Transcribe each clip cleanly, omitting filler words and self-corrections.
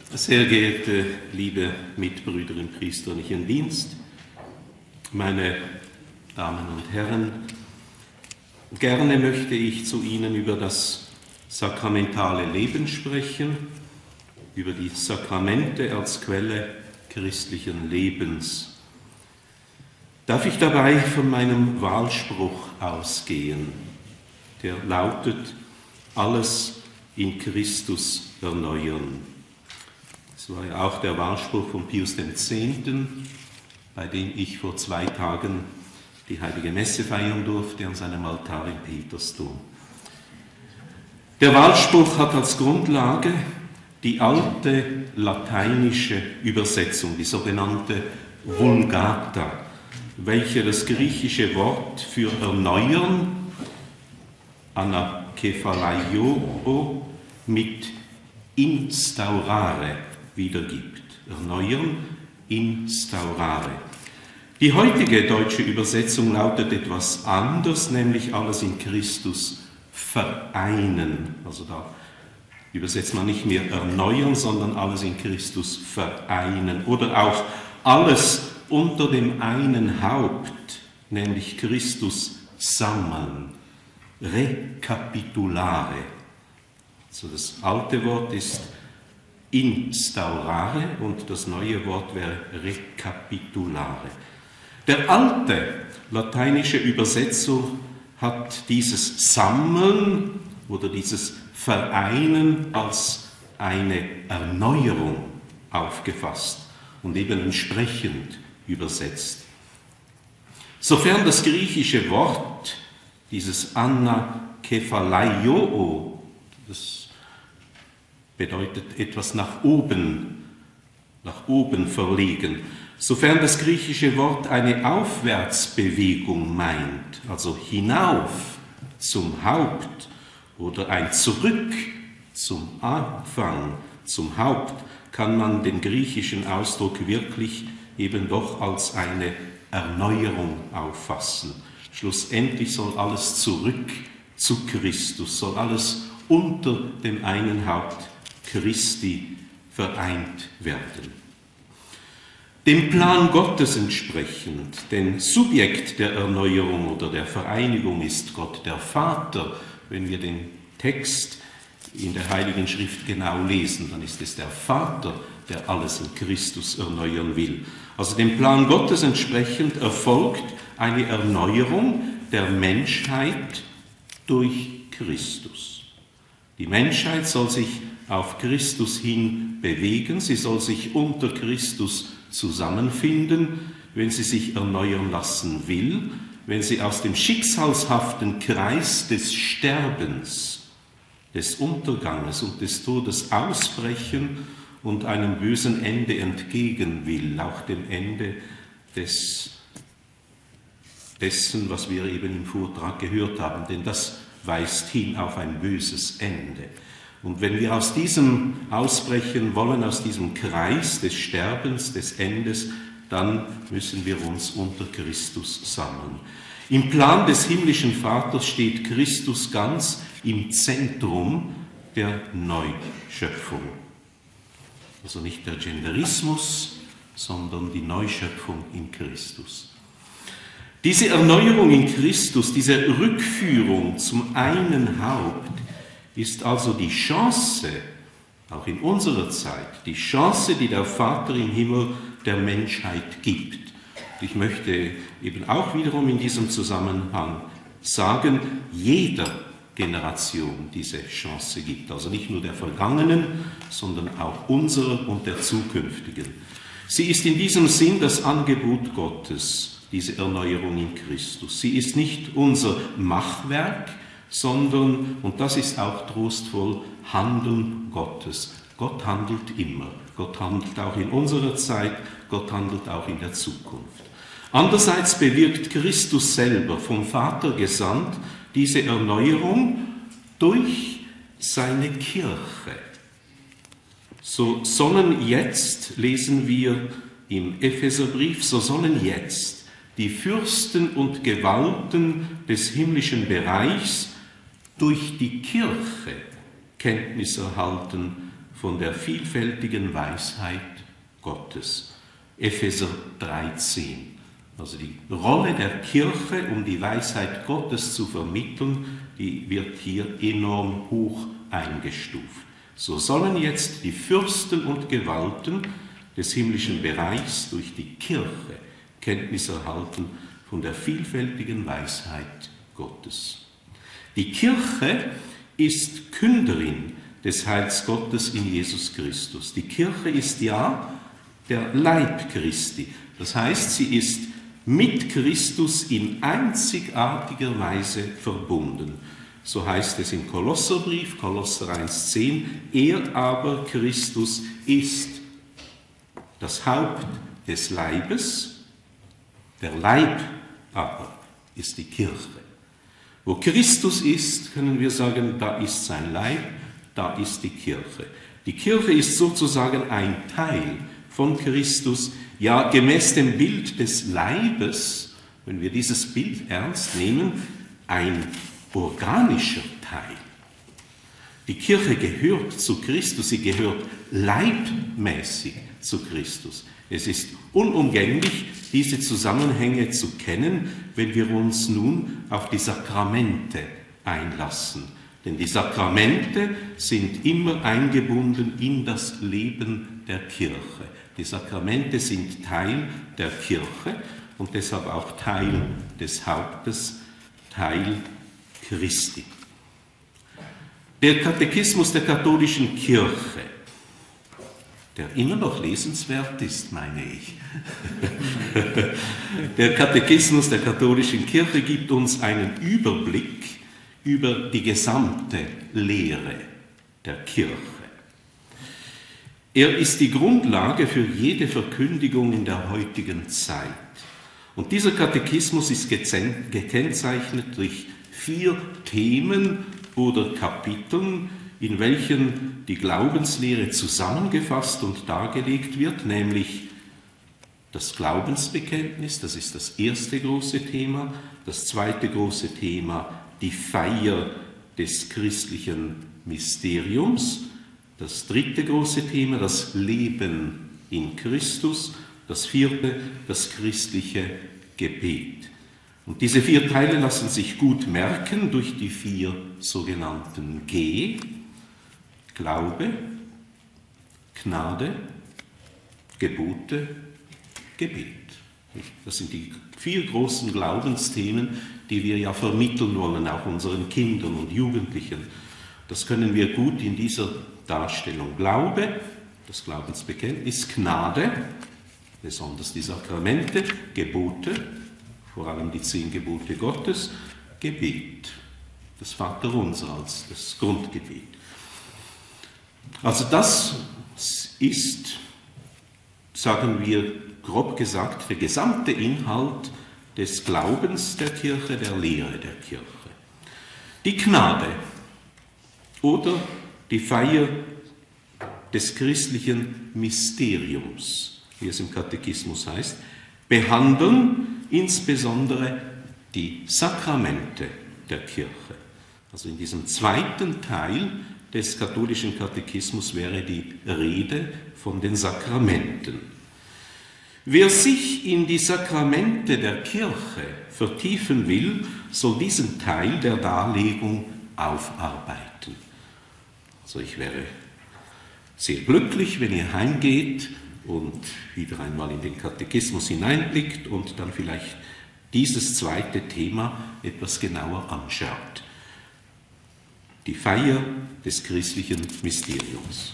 Sehr geehrte, liebe Mitbrüder im priesterlichen Dienst, meine Damen und Herren, gerne möchte ich zu Ihnen über das sakramentale Leben sprechen, über die Sakramente als Quelle christlichen Lebens. Darf ich dabei von meinem Wahlspruch ausgehen, der lautet: alles in Christus erneuern. Das war ja auch der Wahlspruch von Pius X., bei dem ich vor 2 Tagen die Heilige Messe feiern durfte an seinem Altar im Petersdom. Der Wahlspruch hat als Grundlage die alte lateinische Übersetzung, die sogenannte Vulgata, welche das griechische Wort für erneuern, anakephalaio, mit instaurare wiedergibt. Erneuern, instaurare. Die heutige deutsche Übersetzung lautet etwas anders, nämlich alles in Christus vereinen. Also da übersetzt man nicht mehr erneuern, sondern alles in Christus vereinen. Oder auch alles unter dem einen Haupt, nämlich Christus sammeln. Recapitulare. Also das alte Wort ist instaurare und das neue Wort wäre recapitulare. Der alte lateinische Übersetzer hat dieses Sammeln oder dieses Vereinen als eine Erneuerung aufgefasst und eben entsprechend übersetzt. Sofern das griechische Wort, dieses anakephalaio, das bedeutet etwas nach oben verlegen. Sofern das griechische Wort eine Aufwärtsbewegung meint, also hinauf zum Haupt oder ein Zurück zum Anfang, zum Haupt, kann man den griechischen Ausdruck wirklich eben doch als eine Erneuerung auffassen. Schlussendlich soll alles zurück zu Christus, soll alles unter dem einen Haupt Christi vereint werden. Dem Plan Gottes entsprechend, denn Subjekt der Erneuerung oder der Vereinigung ist Gott der Vater. Wenn wir den Text in der Heiligen Schrift genau lesen, dann ist es der Vater, der alles in Christus erneuern will. Also dem Plan Gottes entsprechend erfolgt eine Erneuerung der Menschheit durch Christus. Die Menschheit soll sich auf Christus hin bewegen, sie soll sich unter Christus zusammenfinden, wenn sie sich erneuern lassen will, wenn sie aus dem schicksalshaften Kreis des Sterbens, des Unterganges und des Todes ausbrechen und einem bösen Ende entgegen will, auch dem Ende dessen, was wir eben im Vortrag gehört haben, denn das weist hin auf ein böses Ende. Und wenn wir aus diesem ausbrechen wollen, aus diesem Kreis des Sterbens, des Endes, dann müssen wir uns unter Christus sammeln. Im Plan des himmlischen Vaters steht Christus ganz im Zentrum der Neuschöpfung. Also nicht der Genderismus, sondern die Neuschöpfung in Christus. Diese Erneuerung in Christus, diese Rückführung zum einen Haupt, ist also die Chance, auch in unserer Zeit, die Chance, die der Vater im Himmel der Menschheit gibt. Ich möchte eben auch wiederum in diesem Zusammenhang sagen, jeder Generation diese Chance gibt. Also nicht nur der vergangenen, sondern auch unserer und der zukünftigen. Sie ist in diesem Sinn das Angebot Gottes, diese Erneuerung in Christus. Sie ist nicht unser Machwerk, sondern, und das ist auch trostvoll, Handeln Gottes. Gott handelt immer. Gott handelt auch in unserer Zeit, Gott handelt auch in der Zukunft. Andererseits bewirkt Christus selber, vom Vater gesandt, diese Erneuerung durch seine Kirche. So sollen jetzt, lesen wir im Epheserbrief, so sollen jetzt die Fürsten und Gewalten des himmlischen Bereichs durch die Kirche Kenntnis erhalten von der vielfältigen Weisheit Gottes. Epheser 3,10. Also die Rolle der Kirche, um die Weisheit Gottes zu vermitteln, die wird hier enorm hoch eingestuft. So sollen jetzt die Fürsten und Gewalten des himmlischen Bereichs durch die Kirche Kenntnis erhalten von der vielfältigen Weisheit Gottes. Die Kirche ist Künderin des Heils Gottes in Jesus Christus. Die Kirche ist ja der Leib Christi. Das heißt, sie ist mit Christus in einzigartiger Weise verbunden. So heißt es im Kolosserbrief, Kolosser 1,10, er aber, Christus, ist das Haupt des Leibes, der Leib aber ist die Kirche. Wo Christus ist, können wir sagen, da ist sein Leib, da ist die Kirche. Die Kirche ist sozusagen ein Teil von Christus, ja gemäß dem Bild des Leibes, wenn wir dieses Bild ernst nehmen, ein organischer Teil. Die Kirche gehört zu Christus, sie gehört leibmäßig zu Christus. Es ist unumgänglich, diese Zusammenhänge zu kennen, wenn wir uns nun auf die Sakramente einlassen. Denn die Sakramente sind immer eingebunden in das Leben der Kirche. Die Sakramente sind Teil der Kirche und deshalb auch Teil des Hauptes, Teil Christi. Der Katechismus der katholischen Kirche, der immer noch lesenswert ist, meine ich. Der Katechismus der katholischen Kirche gibt uns einen Überblick über die gesamte Lehre der Kirche. Er ist die Grundlage für jede Verkündigung in der heutigen Zeit. Und dieser Katechismus ist gekennzeichnet durch 4 Themen oder Kapiteln, in welchen die Glaubenslehre zusammengefasst und dargelegt wird, nämlich das Glaubensbekenntnis, das ist das erste große Thema, das zweite große Thema, die Feier des christlichen Mysteriums, das dritte große Thema, das Leben in Christus, das vierte, das christliche Gebet. Und diese 4 Teile lassen sich gut merken durch die 4 sogenannten G: Glaube, Gnade, Gebote, Gebet. Das sind die 4 großen Glaubensthemen, die wir ja vermitteln wollen, auch unseren Kindern und Jugendlichen. Das können wir gut in dieser Darstellung. Glaube, das Glaubensbekenntnis, Gnade, besonders die Sakramente, Gebote, vor allem die 10 Gebote Gottes, Gebet, das Vaterunser als das Grundgebet. Also das ist, sagen wir grob gesagt, der gesamte Inhalt des Glaubens der Kirche, der Lehre der Kirche. Die Gnade oder die Feier des christlichen Mysteriums, wie es im Katechismus heißt, behandeln insbesondere die Sakramente der Kirche. Also in diesem zweiten Teil des katholischen Katechismus wäre die Rede von den Sakramenten. Wer sich in die Sakramente der Kirche vertiefen will, soll diesen Teil der Darlegung aufarbeiten. Also ich wäre sehr glücklich, wenn ihr heimgeht und wieder einmal in den Katechismus hineinblickt und dann vielleicht dieses zweite Thema etwas genauer anschaut. Die Feier des christlichen Mysteriums.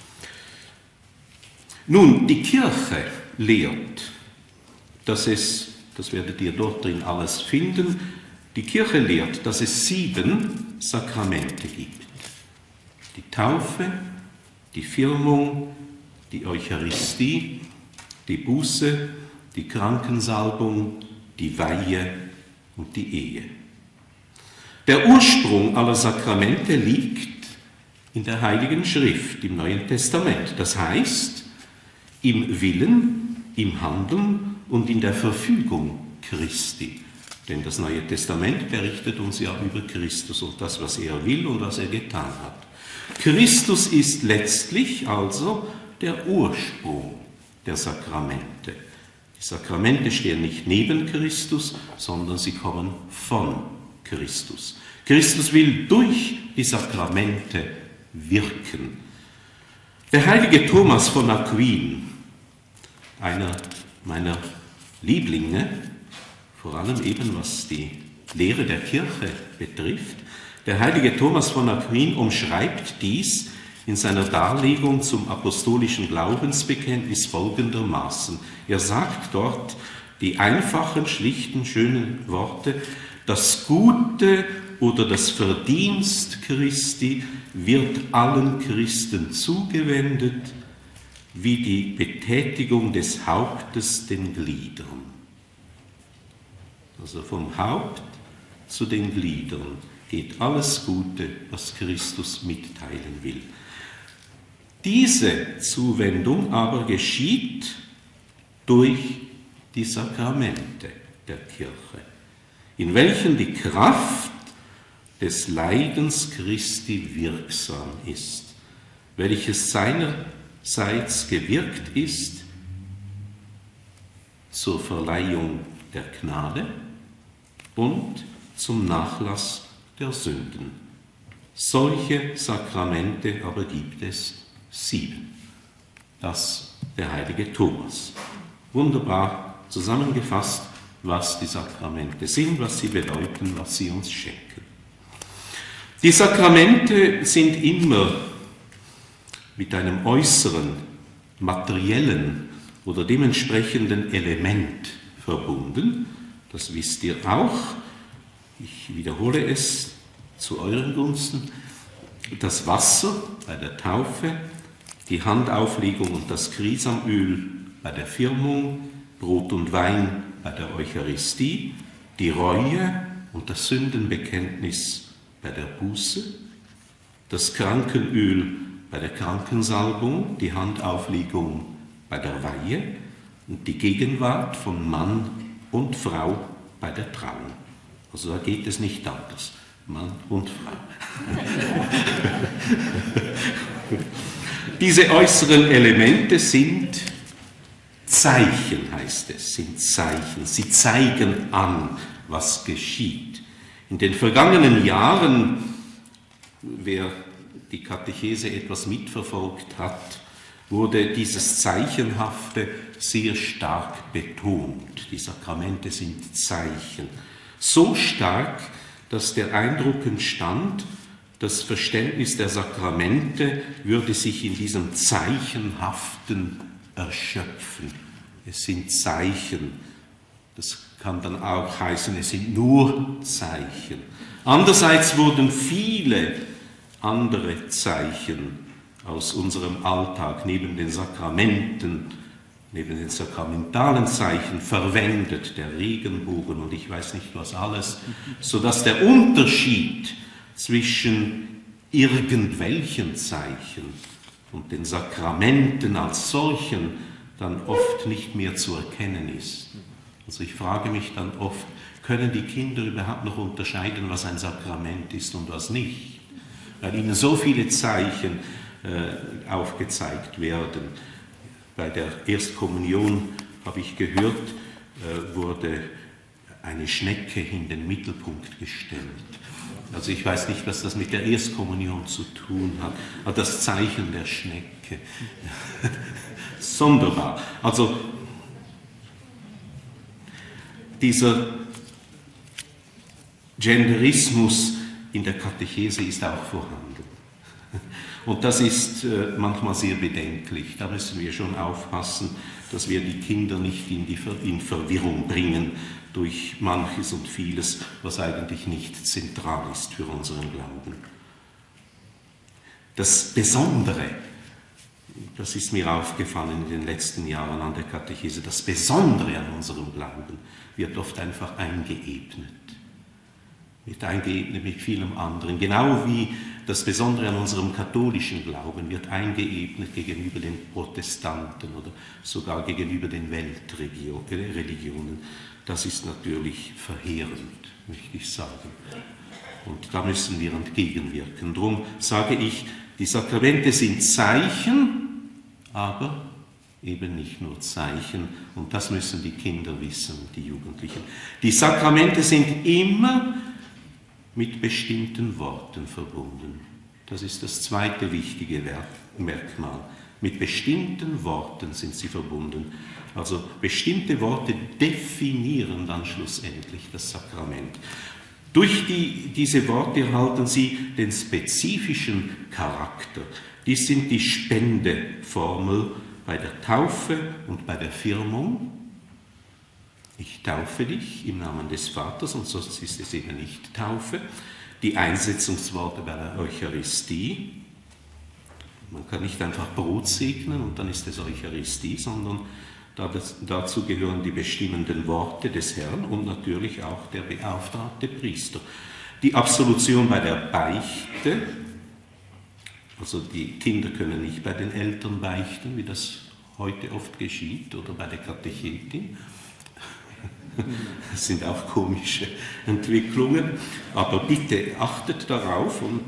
Nun, die Kirche lehrt, dass es, das werdet ihr dort drin alles finden, die Kirche lehrt, dass es 7 Sakramente gibt. Die Taufe, die Firmung, die Eucharistie, die Buße, die Krankensalbung, die Weihe und die Ehe. Der Ursprung aller Sakramente liegt in der Heiligen Schrift, im Neuen Testament. Das heißt, im Willen, im Handeln und in der Verfügung Christi. Denn das Neue Testament berichtet uns ja über Christus und das, was er will und was er getan hat. Christus ist letztlich also der Ursprung der Sakramente. Die Sakramente stehen nicht neben Christus, sondern sie kommen von Christus. Christus will durch die Sakramente wirken. Der heilige Thomas von Aquin, einer meiner Lieblinge, vor allem eben was die Lehre der Kirche betrifft, der heilige Thomas von Aquin umschreibt dies in seiner Darlegung zum apostolischen Glaubensbekenntnis folgendermaßen. Er sagt dort die einfachen, schlichten, schönen Worte: Das Gute oder das Verdienst Christi wird allen Christen zugewendet, wie die Betätigung des Hauptes den Gliedern. Also vom Haupt zu den Gliedern geht alles Gute, was Christus mitteilen will. Diese Zuwendung aber geschieht durch die Sakramente der Kirche, in welchen die Kraft des Leidens Christi wirksam ist, welches seinerseits gewirkt ist zur Verleihung der Gnade und zum Nachlass der Sünden. Solche Sakramente aber gibt es 7. Das der heilige Thomas. Wunderbar zusammengefasst, was die Sakramente sind, was sie bedeuten, was sie uns schenken. Die Sakramente sind immer mit einem äußeren, materiellen oder dementsprechenden Element verbunden. Das wisst ihr auch. Ich wiederhole es zu euren Gunsten. Das Wasser bei der Taufe, die Handauflegung und das Krisamöl bei der Firmung, Brot und Wein bei der Eucharistie, die Reue und das Sündenbekenntnis bei der Buße, das Krankenöl bei der Krankensalbung, die Handauflegung bei der Weihe und die Gegenwart von Mann und Frau bei der Trauung. Also da geht es nicht anders. Mann und Frau. Diese äußeren Elemente sind Zeichen, heißt es, sind Zeichen. Sie zeigen an, was geschieht. In den vergangenen Jahren, wer die Katechese etwas mitverfolgt hat, wurde dieses Zeichenhafte sehr stark betont. Die Sakramente sind Zeichen. So stark, dass der Eindruck entstand, das Verständnis der Sakramente würde sich in diesem Zeichenhaften erschöpfen. Es sind Zeichen. Das kann dann auch heißen, es sind nur Zeichen. Andererseits wurden viele andere Zeichen aus unserem Alltag neben den Sakramenten, neben den sakramentalen Zeichen verwendet, der Regenbogen und ich weiß nicht was alles, sodass der Unterschied zwischen irgendwelchen Zeichen und den Sakramenten als solchen dann oft nicht mehr zu erkennen ist. Also ich frage mich dann oft, können die Kinder überhaupt noch unterscheiden, was ein Sakrament ist und was nicht? Weil ihnen so viele Zeichen aufgezeigt werden. Bei der Erstkommunion, habe ich gehört, wurde eine Schnecke in den Mittelpunkt gestellt. Also ich weiß nicht, was das mit der Erstkommunion zu tun hat, aber das Zeichen der Schnecke. Sonderbar. Also dieser Genderismus in der Katechese ist auch vorhanden. Und das ist manchmal sehr bedenklich. Da müssen wir schon aufpassen, dass wir die Kinder nicht in Verwirrung bringen durch manches und vieles, was eigentlich nicht zentral ist für unseren Glauben. Das Besondere, das ist mir aufgefallen in den letzten Jahren an der Katechese, das Besondere an unserem Glauben wird oft einfach eingeebnet. Wird eingeebnet mit vielem anderen. Genau wie das Besondere an unserem katholischen Glauben wird eingeebnet gegenüber den Protestanten oder sogar gegenüber den Weltreligionen. Das ist natürlich verheerend, möchte ich sagen. Und da müssen wir entgegenwirken. Darum sage ich, Die Sakramente sind Zeichen, aber eben nicht nur Zeichen. Und das müssen die Kinder wissen, die Jugendlichen. Die Sakramente sind immer mit bestimmten Worten verbunden. Das ist das zweite wichtige Merkmal. Mit bestimmten Worten sind sie verbunden. Also bestimmte Worte definieren dann schlussendlich das Sakrament. Durch diese Worte erhalten sie den spezifischen Charakter. Dies sind die Spendeformel bei der Taufe und bei der Firmung. Ich taufe dich im Namen des Vaters, und sonst ist es eben nicht Taufe. Die Einsetzungsworte bei der Eucharistie. Man kann nicht einfach Brot segnen und dann ist es Eucharistie, sondern dazu gehören die bestimmenden Worte des Herrn und natürlich auch der beauftragte Priester. Die Absolution bei der Beichte, also die Kinder können nicht bei den Eltern beichten, wie das heute oft geschieht, oder bei der Katechetin. Das sind auch komische Entwicklungen, aber bitte achtet darauf und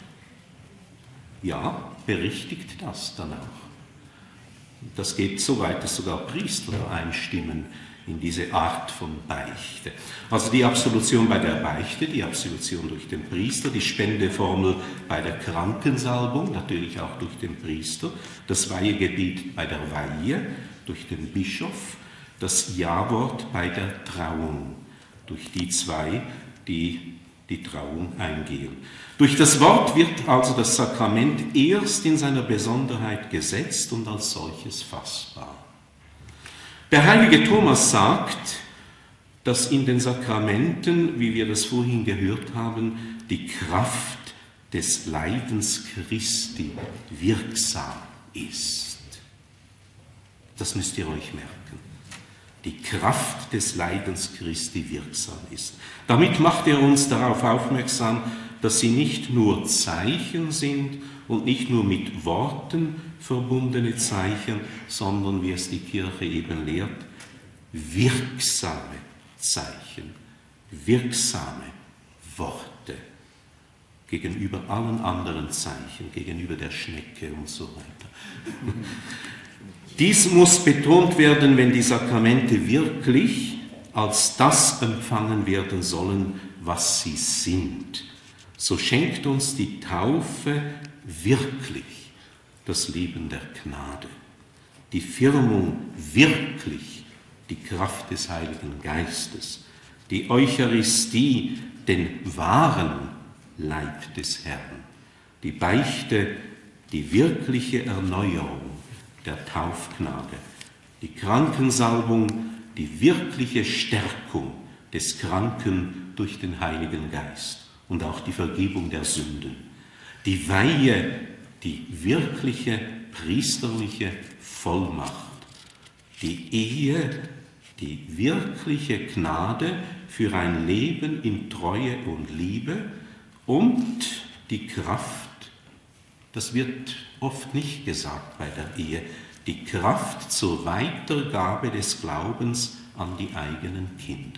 ja, berichtigt das dann auch. Das geht so weit, dass sogar Priester einstimmen in diese Art von Beichte. Also die Absolution bei der Beichte, die Absolution durch den Priester, die Spendeformel bei der Krankensalbung, natürlich auch durch den Priester, das Weihegebiet bei der Weihe durch den Bischof, das Ja-Wort bei der Trauung, durch die zwei, die die Trauung eingehen. Durch das Wort wird also das Sakrament erst in seiner Besonderheit gesetzt und als solches fassbar. Der heilige Thomas sagt, dass in den Sakramenten, wie wir das vorhin gehört haben, die Kraft des Leidens Christi wirksam ist. Das müsst ihr euch merken. Die Kraft des Leidens Christi wirksam ist. Damit macht er uns darauf aufmerksam, dass sie nicht nur Zeichen sind und nicht nur mit Worten verbundene Zeichen, sondern, wie es die Kirche eben lehrt, wirksame Zeichen, wirksame Worte gegenüber allen anderen Zeichen, gegenüber der Schnecke und so weiter. Dies muss betont werden, wenn die Sakramente wirklich als das empfangen werden sollen, was sie sind. So schenkt uns die Taufe wirklich das Leben der Gnade, die Firmung wirklich die Kraft des Heiligen Geistes, die Eucharistie den wahren Leib des Herrn, die Beichte die wirkliche Erneuerung der Taufgnade, die Krankensalbung, die wirkliche Stärkung des Kranken durch den Heiligen Geist und auch die Vergebung der Sünden, die Weihe, die wirkliche priesterliche Vollmacht, die Ehe, die wirkliche Gnade für ein Leben in Treue und Liebe und die Kraft, das wird oft nicht gesagt bei der Ehe, die Kraft zur Weitergabe des Glaubens an die eigenen Kinder.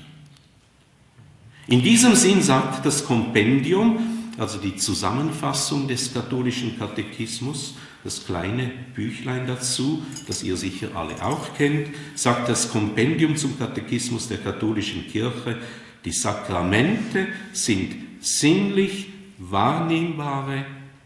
In diesem Sinn sagt das Kompendium, also die Zusammenfassung des katholischen Katechismus, das kleine Büchlein dazu, das ihr sicher alle auch kennt, sagt das Kompendium zum Katechismus der katholischen Kirche, die Sakramente sind sinnlich wahrnehmbare,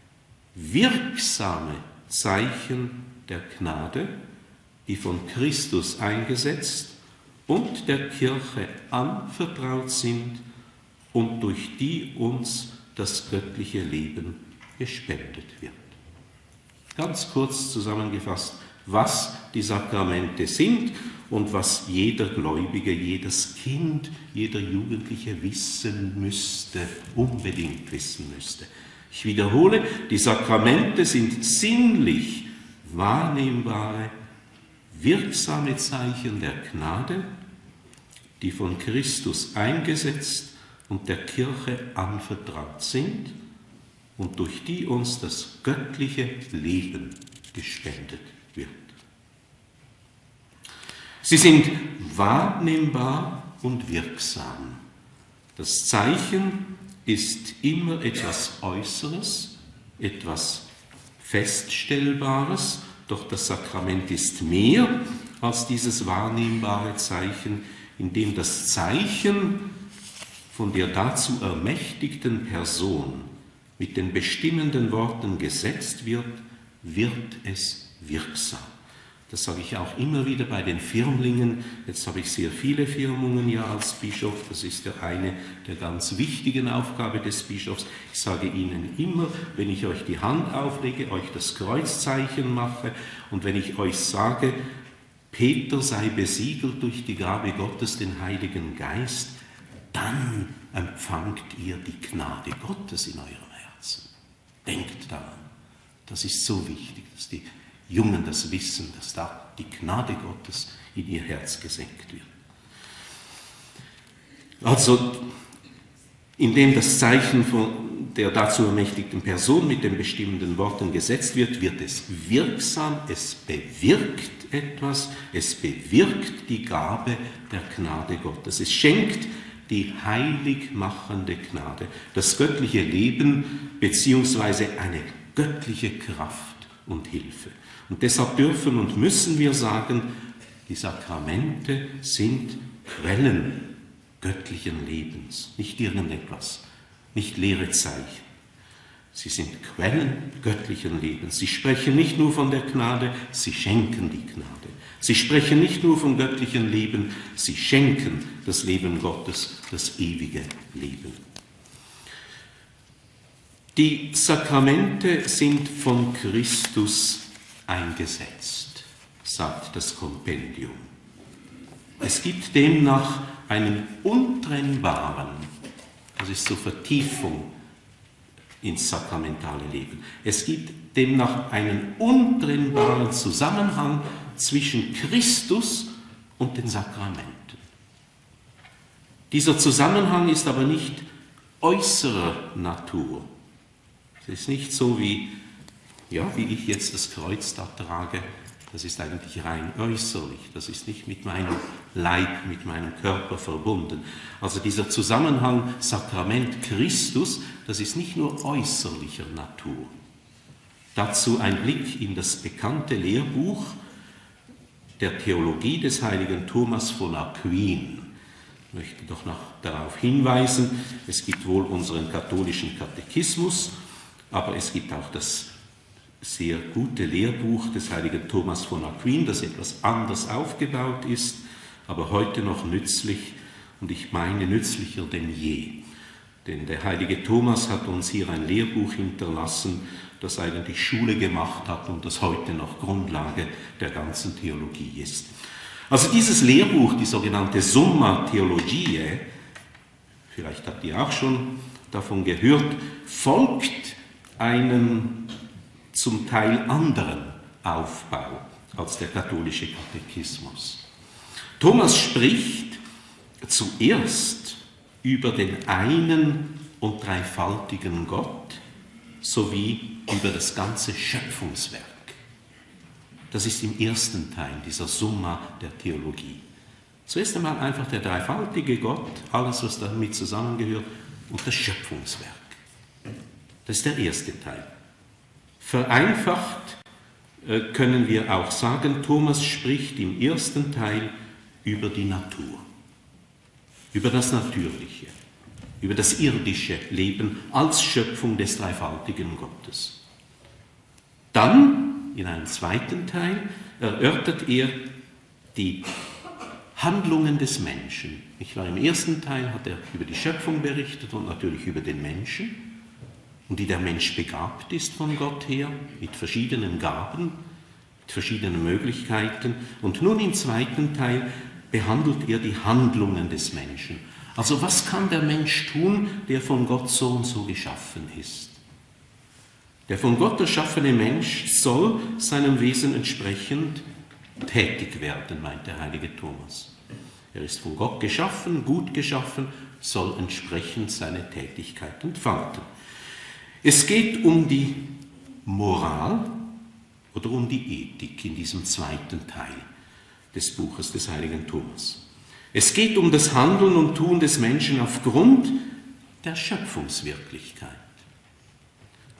wirksame Zeichen der Gnade, die von Christus eingesetzt und der Kirche anvertraut sind und durch die uns das göttliche Leben gespendet wird. Ganz kurz zusammengefasst, was die Sakramente sind und was jeder Gläubige, jedes Kind, jeder Jugendliche wissen müsste, unbedingt wissen müsste. Ich wiederhole, die Sakramente sind sinnlich wahrnehmbare, wirksame Zeichen der Gnade, die von Christus eingesetzt und der Kirche anvertraut sind und durch die uns das göttliche Leben gespendet wird. Sie sind wahrnehmbar und wirksam. Das Zeichen ist immer etwas Äußeres, etwas Feststellbares, doch das Sakrament ist mehr als dieses wahrnehmbare Zeichen, in dem das Zeichen von der dazu ermächtigten Person mit den bestimmenden Worten gesetzt wird, wird es wirksam. Das sage ich auch immer wieder bei den Firmlingen. Jetzt habe ich sehr viele Firmungen ja als Bischof. Das ist ja eine der ganz wichtigen Aufgaben des Bischofs. Ich sage Ihnen immer, wenn ich euch die Hand auflege, euch das Kreuzzeichen mache und wenn ich euch sage, Peter sei besiegelt durch die Gabe Gottes, den Heiligen Geist, dann empfangt ihr die Gnade Gottes in eurem Herzen. Denkt daran. Das ist so wichtig, dass die Jungen das wissen, dass da die Gnade Gottes in ihr Herz gesenkt wird. Also, indem das Zeichen von der dazu ermächtigten Person mit den bestimmenden Worten gesetzt wird, wird es wirksam, es bewirkt etwas, es bewirkt die Gabe der Gnade Gottes. Es schenkt die heilig machende Gnade, das göttliche Leben bzw. eine göttliche Kraft und Hilfe. Und deshalb dürfen und müssen wir sagen, die Sakramente sind Quellen göttlichen Lebens, nicht irgendetwas, nicht leere Zeichen. Sie sind Quellen göttlichen Lebens. Sie sprechen nicht nur von der Gnade, sie schenken die Gnade. Sie sprechen nicht nur vom göttlichen Leben, sie schenken das Leben Gottes, das ewige Leben. Die Sakramente sind von Christus eingesetzt, sagt das Kompendium. Es gibt demnach einen untrennbaren, das ist so Vertiefung ins sakramentale Leben, es gibt demnach einen untrennbaren Zusammenhang zwischen Christus und den Sakramenten. Dieser Zusammenhang ist aber nicht äußerer Natur. Es ist nicht so wie ich jetzt das Kreuz da trage, das ist eigentlich rein äußerlich, das ist nicht mit meinem Leib, mit meinem Körper verbunden. Also dieser Zusammenhang Sakrament Christus, das ist nicht nur äußerlicher Natur. Dazu ein Blick in das bekannte Lehrbuch der Theologie des heiligen Thomas von Aquin. Ich möchte doch noch darauf hinweisen, es gibt wohl unseren katholischen Katechismus, aber es gibt auch das sehr gute Lehrbuch des heiligen Thomas von Aquin, das etwas anders aufgebaut ist, aber heute noch nützlich und ich meine nützlicher denn je. Denn der heilige Thomas hat uns hier ein Lehrbuch hinterlassen, das eigentlich Schule gemacht hat und das heute noch Grundlage der ganzen Theologie ist. Also dieses Lehrbuch, die sogenannte Summa Theologiae, vielleicht habt ihr auch schon davon gehört, folgt einem zum Teil anderen Aufbau als der katholische Katechismus. Thomas spricht zuerst über den einen und dreifaltigen Gott sowie über das ganze Schöpfungswerk. Das ist im ersten Teil dieser Summa der Theologie. Zuerst einmal einfach der dreifaltige Gott, alles was damit zusammengehört, und das Schöpfungswerk. Das ist der erste Teil. Vereinfacht können wir auch sagen, Thomas spricht im ersten Teil über die Natur, über das Natürliche, über das irdische Leben als Schöpfung des dreifaltigen Gottes. Dann, in einem zweiten Teil, erörtert er die Handlungen des Menschen. Im ersten Teil hat er über die Schöpfung berichtet und natürlich über den Menschen, und wie der Mensch begabt ist von Gott her, mit verschiedenen Gaben, mit verschiedenen Möglichkeiten. Und nun im zweiten Teil behandelt er die Handlungen des Menschen. Also was kann der Mensch tun, der von Gott so und so geschaffen ist? Der von Gott erschaffene Mensch soll seinem Wesen entsprechend tätig werden, meint der heilige Thomas. Er ist von Gott geschaffen, gut geschaffen, soll entsprechend seine Tätigkeit entfalten. Es geht um die Moral oder um die Ethik in diesem zweiten Teil des Buches des heiligen Thomas. Es geht um das Handeln und Tun des Menschen aufgrund der Schöpfungswirklichkeit.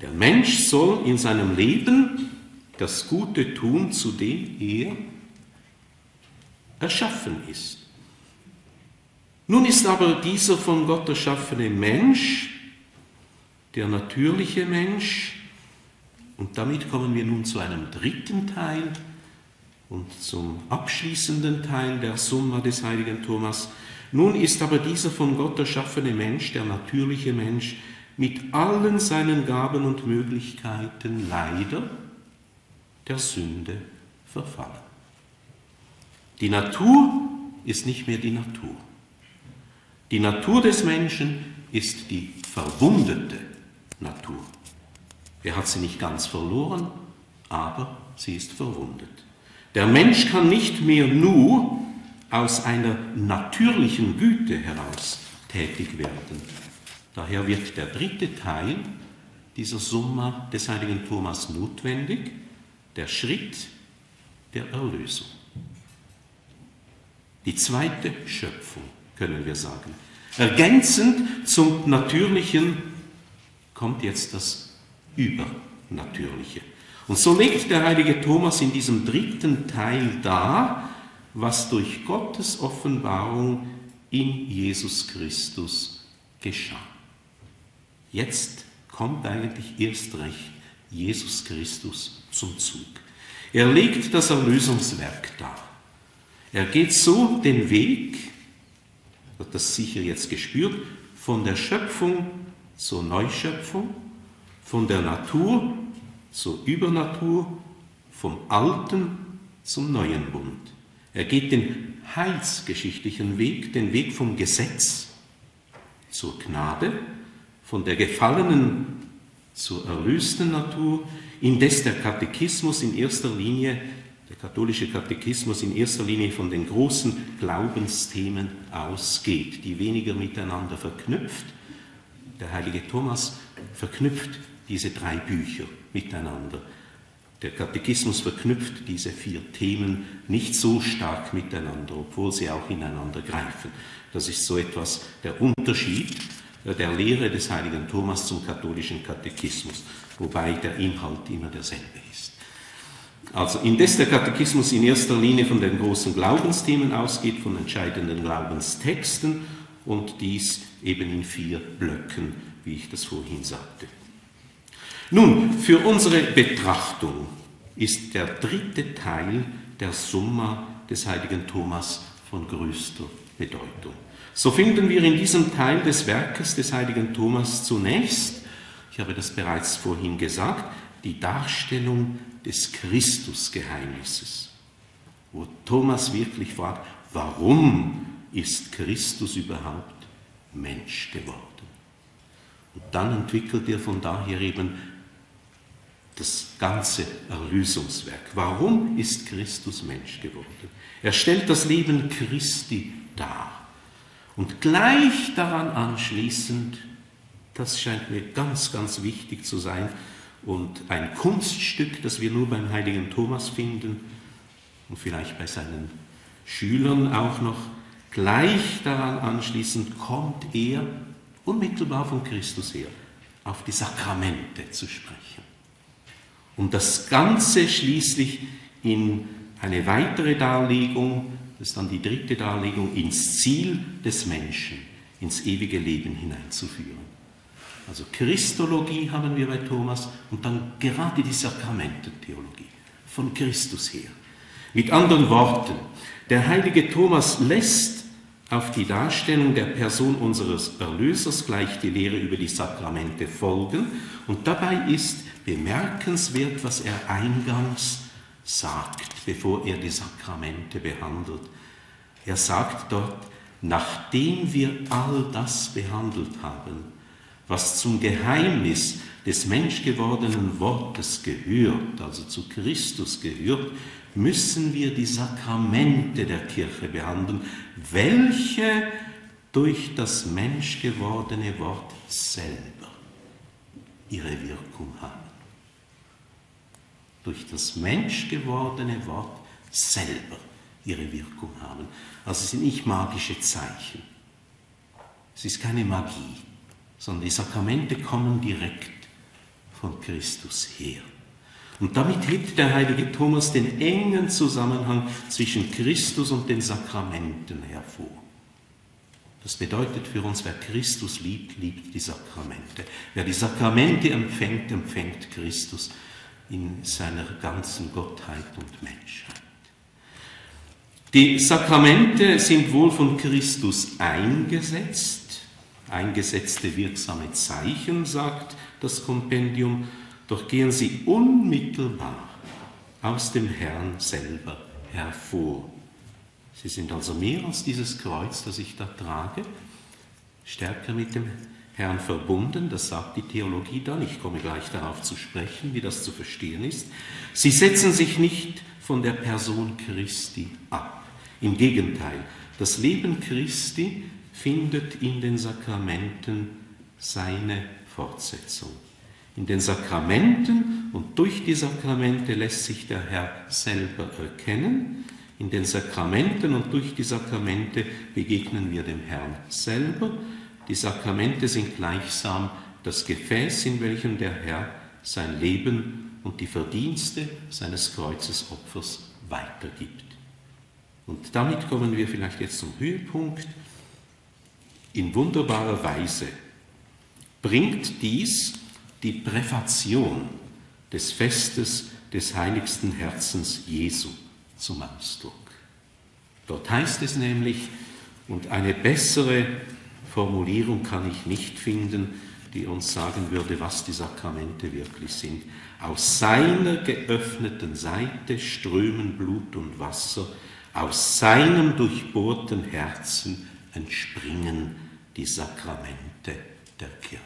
Der Mensch soll in seinem Leben das Gute tun, zu dem er erschaffen ist. Nun ist aber dieser von Gott erschaffene Mensch, der natürliche Mensch, und damit kommen wir nun zu einem dritten Teil und zum abschließenden Teil der Summa des heiligen Thomas. Nun ist aber dieser von Gott erschaffene Mensch, der natürliche Mensch, mit allen seinen Gaben und Möglichkeiten leider der Sünde verfallen. Die Natur ist nicht mehr die Natur. Die Natur des Menschen ist die verwundete Natur. Er hat sie nicht ganz verloren, aber sie ist verwundet. Der Mensch kann nicht mehr nur aus einer natürlichen Güte heraus tätig werden. Daher wird der dritte Teil dieser Summa des heiligen Thomas notwendig, der Schritt der Erlösung. Die zweite Schöpfung, können wir sagen. Ergänzend zum Natürlichen kommt jetzt das Übernatürliche. Und so legt der heilige Thomas in diesem dritten Teil dar, was durch Gottes Offenbarung in Jesus Christus geschah. Jetzt kommt eigentlich erst recht Jesus Christus zum Zug. Er legt das Erlösungswerk dar. Er geht so den Weg, hat das sicher jetzt gespürt, von der Schöpfung zur Neuschöpfung, von der Natur zur Übernatur, vom Alten zum neuen Bund. Er geht den heilsgeschichtlichen Weg, den Weg vom Gesetz zur Gnade, von der gefallenen zur erlösten Natur, indes der Katechismus in erster Linie, der katholische Katechismus in erster Linie von den großen Glaubensthemen ausgeht, die weniger miteinander verknüpft. Der heilige Thomas verknüpft diese drei Bücher miteinander. Der Katechismus verknüpft diese 4 Themen nicht so stark miteinander, obwohl sie auch ineinander greifen. Das ist so etwas der Unterschied der Lehre des heiligen Thomas zum katholischen Katechismus, wobei der Inhalt immer derselbe ist. Also indes der Katechismus in erster Linie von den großen Glaubensthemen ausgeht, von entscheidenden Glaubenstexten und dies eben in 4 Blöcken, wie ich das vorhin sagte. Nun, für unsere Betrachtung ist der dritte Teil der Summa des heiligen Thomas von größter Bedeutung. So finden wir in diesem Teil des Werkes des heiligen Thomas zunächst, ich habe das bereits vorhin gesagt, die Darstellung des Christusgeheimnisses, wo Thomas wirklich fragt, warum ist Christus überhaupt Mensch geworden? Und dann entwickelt er von daher eben das ganze Erlösungswerk. Warum ist Christus Mensch geworden? Er stellt das Leben Christi dar. Und gleich daran anschließend, das scheint mir ganz, ganz wichtig zu sein und ein Kunststück, das wir nur beim heiligen Thomas finden und vielleicht bei seinen Schülern auch noch, gleich daran anschließend kommt er unmittelbar von Christus her auf die Sakramente zu sprechen. Um das Ganze schließlich in eine weitere Darlegung, das ist dann die dritte Darlegung, ins Ziel des Menschen, ins ewige Leben hineinzuführen. Also Christologie haben wir bei Thomas und dann gerade die Sakramententheologie von Christus her. Mit anderen Worten, der heilige Thomas lässt auf die Darstellung der Person unseres Erlösers gleich die Lehre über die Sakramente folgen und dabei ist bemerkenswert, was er eingangs sagt, bevor er die Sakramente behandelt. Er sagt dort, nachdem wir all das behandelt haben, was zum Geheimnis des menschgewordenen Wortes gehört, also zu Christus gehört, müssen wir die Sakramente der Kirche behandeln, welche durch das menschgewordene Wort selber ihre Wirkung haben. Durch das menschgewordene Wort selber ihre Wirkung haben. Also es sind nicht magische Zeichen. Es ist keine Magie, sondern die Sakramente kommen direkt von Christus her. Und damit hebt der heilige Thomas den engen Zusammenhang zwischen Christus und den Sakramenten hervor. Das bedeutet für uns, wer Christus liebt, liebt die Sakramente. Wer die Sakramente empfängt, empfängt Christus in seiner ganzen Gottheit und Menschheit. Die Sakramente sind wohl von Christus eingesetzte wirksame Zeichen, sagt das Kompendium, doch gehen sie unmittelbar aus dem Herrn selber hervor. Sie sind also mehr als dieses Kreuz, das ich da trage, stärker mit dem Herrn verbunden, das sagt die Theologie dann, ich komme gleich darauf zu sprechen, wie das zu verstehen ist. Sie setzen sich nicht von der Person Christi ab. Im Gegenteil, das Leben Christi findet in den Sakramenten seine Fortsetzung. In den Sakramenten und durch die Sakramente lässt sich der Herr selber erkennen. In den Sakramenten und durch die Sakramente begegnen wir dem Herrn selber. Die Sakramente sind gleichsam das Gefäß, in welchem der Herr sein Leben und die Verdienste seines Kreuzesopfers weitergibt. Und damit kommen wir vielleicht jetzt zum Höhepunkt. In wunderbarer Weise bringt dies die Präfation des Festes des heiligsten Herzens Jesu zum Ausdruck. Dort heißt es nämlich, und eine bessere Formulierung kann ich nicht finden, die uns sagen würde, was die Sakramente wirklich sind. Aus seiner geöffneten Seite strömen Blut und Wasser, aus seinem durchbohrten Herzen entspringen die Sakramente der Kirche.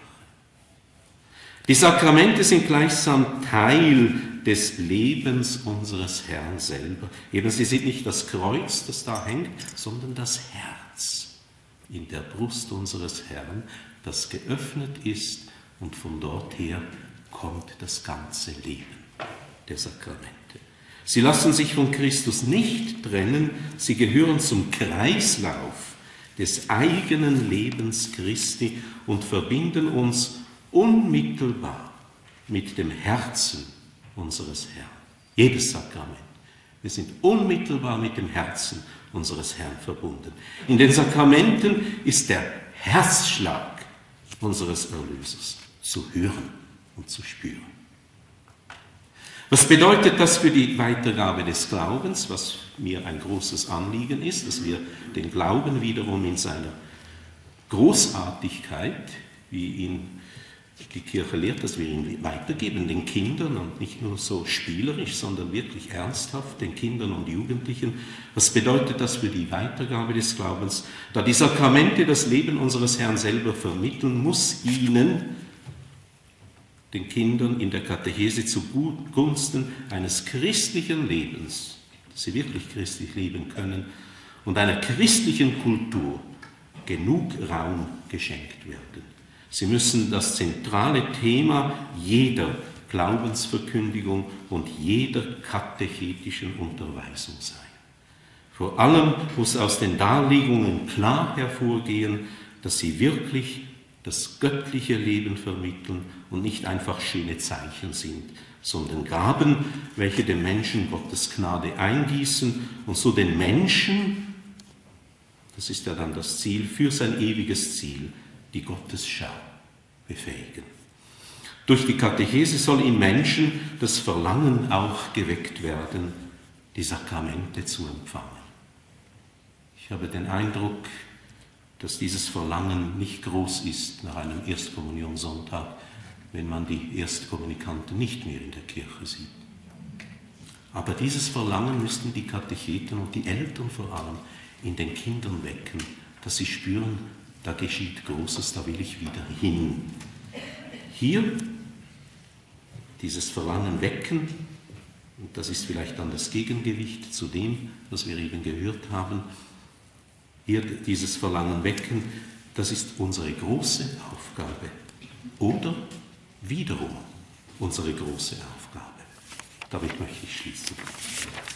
Die Sakramente sind gleichsam Teil des Lebens unseres Herrn selber. Eben, sie sind nicht das Kreuz, das da hängt, sondern das Herz in der Brust unseres Herrn, das geöffnet ist, und von dort her kommt das ganze Leben der Sakramente. Sie lassen sich von Christus nicht trennen, sie gehören zum Kreislauf des eigenen Lebens Christi und verbinden uns unmittelbar mit dem Herzen unseres Herrn. Jedes Sakrament. Wir sind unmittelbar mit dem Herzen unseres Herrn verbunden. In den Sakramenten ist der Herzschlag unseres Erlösers zu hören und zu spüren. Was bedeutet das für die Weitergabe des Glaubens, was mir ein großes Anliegen ist, dass wir den Glauben wiederum in seiner Großartigkeit, wie ihn die Kirche lehrt, dass wir ihn weitergeben den Kindern und nicht nur so spielerisch, sondern wirklich ernsthaft den Kindern und Jugendlichen. Was bedeutet das für die Weitergabe des Glaubens? Da die Sakramente das Leben unseres Herrn selber vermitteln, muss ihnen, den Kindern in der Katechese zugunsten eines christlichen Lebens, dass sie wirklich christlich leben können, und einer christlichen Kultur genug Raum geschenkt werden. Sie müssen das zentrale Thema jeder Glaubensverkündigung und jeder katechetischen Unterweisung sein. Vor allem muss aus den Darlegungen klar hervorgehen, dass sie wirklich das göttliche Leben vermitteln und nicht einfach schöne Zeichen sind, sondern Gaben, welche dem Menschen Gottes Gnade eingießen und so den Menschen, das ist ja dann das Ziel, für sein ewiges Ziel, die Gottesschau befähigen. Durch die Katechese soll im Menschen das Verlangen auch geweckt werden, die Sakramente zu empfangen. Ich habe den Eindruck, dass dieses Verlangen nicht groß ist nach einem Erstkommunionssonntag, wenn man die Erstkommunikanten nicht mehr in der Kirche sieht. Aber dieses Verlangen müssten die Katecheten und die Eltern vor allem in den Kindern wecken, dass sie spüren, da geschieht Großes, da will ich wieder hin. Hier dieses Verlangen wecken, und das ist vielleicht dann das Gegengewicht zu dem, was wir eben gehört haben, hier dieses Verlangen wecken, das ist unsere große Aufgabe. Oder wiederum unsere große Aufgabe. Damit möchte ich schließen.